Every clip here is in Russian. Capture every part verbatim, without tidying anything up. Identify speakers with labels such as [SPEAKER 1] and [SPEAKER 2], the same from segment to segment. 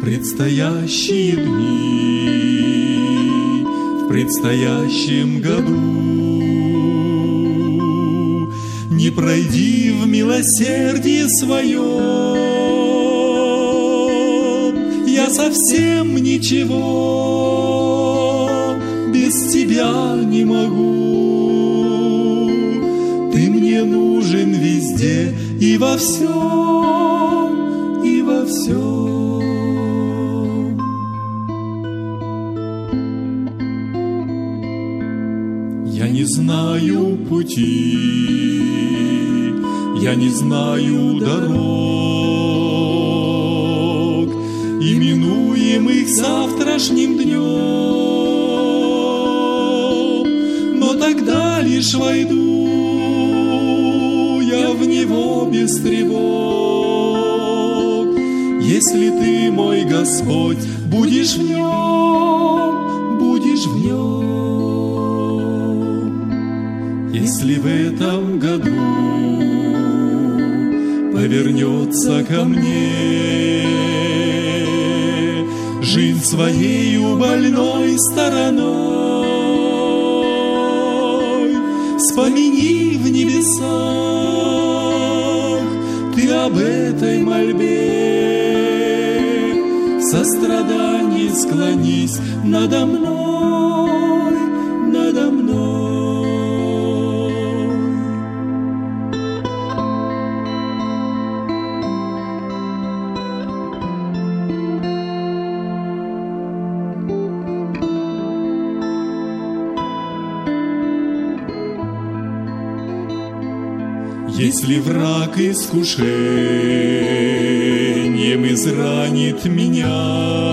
[SPEAKER 1] предстоящие дни, в предстоящем году. Не пройди в милосердии своем, я совсем ничего без тебя не могу. Ты мне нужен везде и во всем, и во всем. Я не знаю пути, я не знаю дорог, именуемых завтрашним днем, но тогда лишь войду я в него без тревог, если ты, мой Господь, будешь в нем, будешь в нем. Если в этом году повернется ко мне жизнь своею больной стороной, вспомини в небесах ты об этой мольбе, в сострадании склонись надо мной, надо мной. Если враг искушением изранит меня,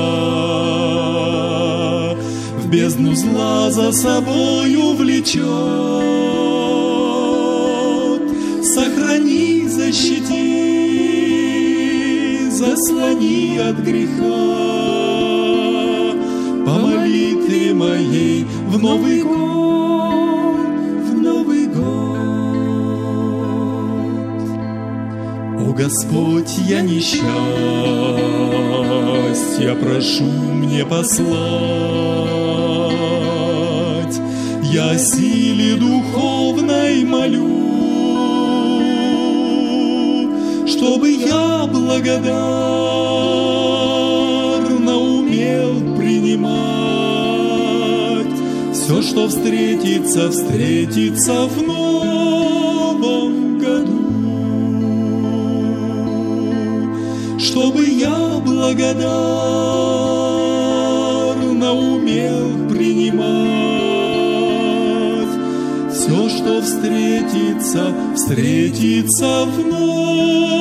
[SPEAKER 1] в бездну зла за собою влечет, сохрани, защити, заслони от греха, по молитве моей в Новый год, в Новый год. О Господь, я несчастья прошу мне послать, я о силе духовной молю, чтобы я благодарно умел принимать все, что встретится, встретится в новом году. Чтобы я благодарно умел принимать все, что встретится, встретится в новом году.